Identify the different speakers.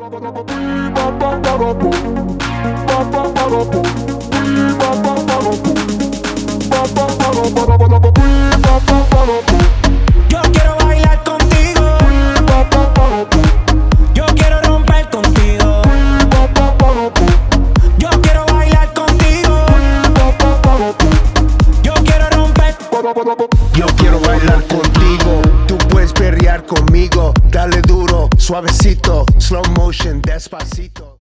Speaker 1: Yo quiero bailar contigo. Yo quiero romper contigo. Yo quiero bailar contigo. Yo quiero romper.
Speaker 2: Yo quiero bailar contigo. Tú puedes perrear conmigo. Dale duro, suavecito, slow motion, despacito.